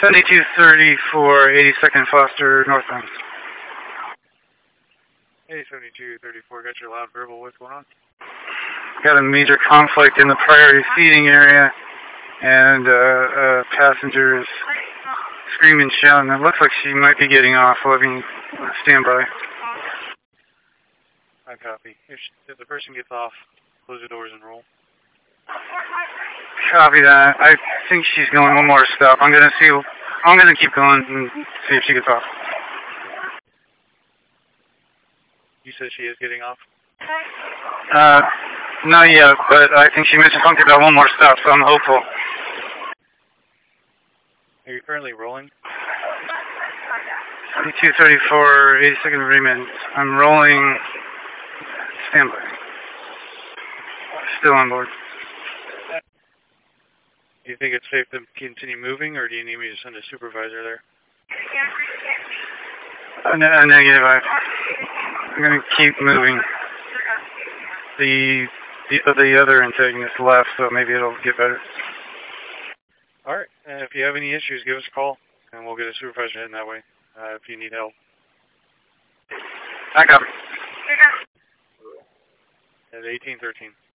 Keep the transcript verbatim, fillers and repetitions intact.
seventy-two thirty for eighty-second Foster northbound. Hey, seventy-two thirty-four, got your loud verbal. What's going on? Got a major conflict in the priority seating area, and uh, uh, passengers screaming, shouting. It looks like she might be getting off. Let me stand by. I copy. If, she, if the person gets off, close the doors and roll. Copy that. I think she's going one more stop. I'm gonna see. I'm gonna keep going and see if she gets off. You said she is getting off? Uh, not yet, but I think she mentioned something about one more stop, so I'm hopeful. Are you currently rolling? seventy-two thirty-four, eighty-second Raymond. I'm rolling. Standby. Still on board. Do you think it's safe to continue moving, or do you need me to send a supervisor there? A, ne a negative. I, I'm going to keep moving. The, the the other antagonist left, so maybe it'll get better. All right. Uh, if you have any issues, give us a call, and we'll get a supervisor heading that way uh, if you need help. I got it. At eighteen thirteen.